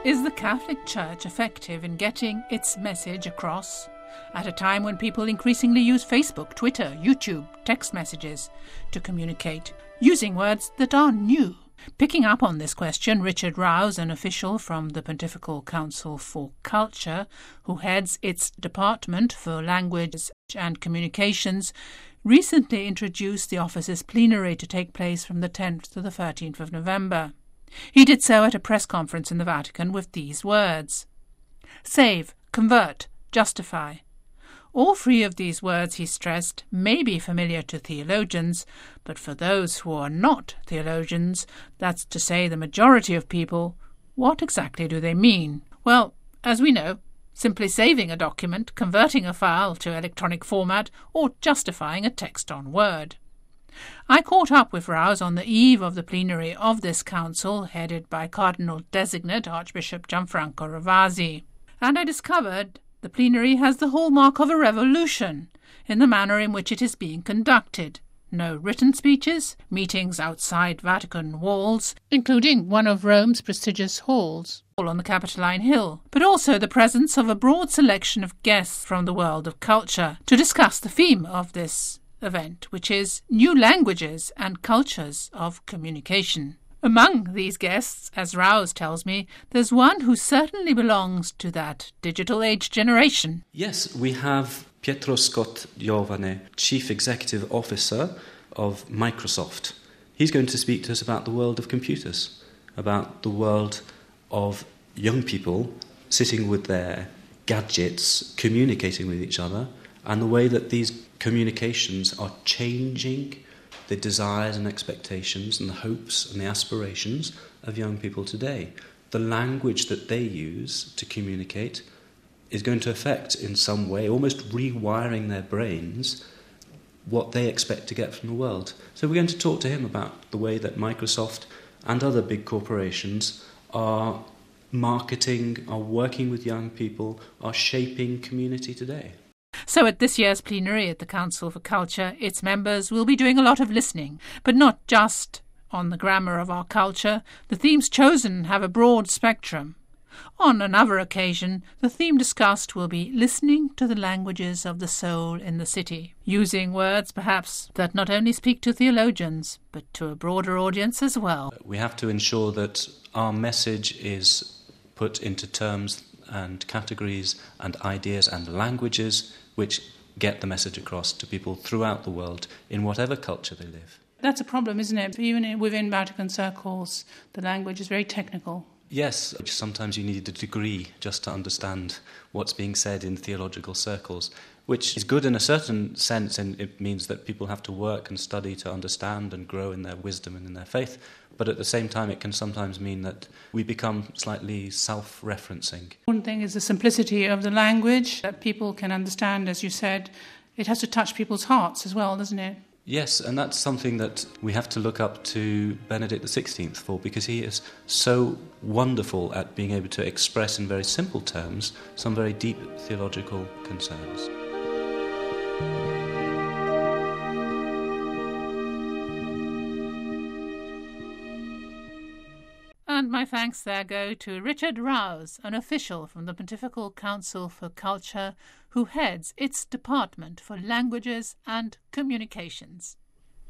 Is the Catholic Church effective in getting its message across at a time when people increasingly use Facebook, Twitter, YouTube, text messages to communicate, using words that are new? Picking up on this question, Richard Rouse, an official from the Pontifical Council for Culture, who heads its Department for Language and Communications, recently introduced the office's plenary to take place from the 10th to the 13th of November. He did so at a press conference in the Vatican with these words: save, convert, justify. All three of these words, he stressed, may be familiar to theologians, but for those who are not theologians, that's to say the majority of people, what exactly do they mean? Well, as we know, simply saving a document, converting a file to electronic format, or justifying a text on Word. I caught up with Rouse on the eve of the plenary of this council, headed by Cardinal-designate Archbishop Gianfranco Ravasi, and I discovered the plenary has the hallmark of a revolution in the manner in which it is being conducted. No written speeches, meetings outside Vatican walls, including one of Rome's prestigious halls, all on the Capitoline Hill, but also the presence of a broad selection of guests from the world of culture to discuss the theme of this event, which is new languages and cultures of communication. Among these guests, as Rouse tells me, there's one who certainly belongs to that digital age generation. Yes, we have Pietro Scott Giovane, Chief Executive Officer of Microsoft. He's going to speak to us about the world of computers, about the world of young people sitting with their gadgets, communicating with each other, and the way that these communications are changing the desires and expectations and the hopes and the aspirations of young people today. The language that they use to communicate is going to affect in some way, almost rewiring their brains, what they expect to get from the world. So we're going to talk to him about the way that Microsoft and other big corporations are marketing, are working with young people, are shaping community today. So at this year's plenary at the Council for Culture, its members will be doing a lot of listening, but not just on the grammar of our culture. The themes chosen have a broad spectrum. On another occasion, the theme discussed will be listening to the languages of the soul in the city, using words perhaps that not only speak to theologians, but to a broader audience as well. We have to ensure that our message is put into terms and categories and ideas and languages which get the message across to people throughout the world in whatever culture they live. That's a problem, isn't it? Even within Vatican circles, the language is very technical. Yes, sometimes you need a degree just to understand what's being said in theological circles, which is good in a certain sense, and it means that people have to work and study to understand and grow in their wisdom and in their faith. But at the same time, it can sometimes mean that we become slightly self-referencing. One thing is the simplicity of the language that people can understand, as you said. It has to touch people's hearts as well, doesn't it? Yes, and that's something that we have to look up to Benedict XVI for, because he is so wonderful at being able to express in very simple terms some very deep theological concerns. And my thanks there go to Richard Rouse, an official from the Pontifical Council for Culture, who heads its Department for Languages and Communications.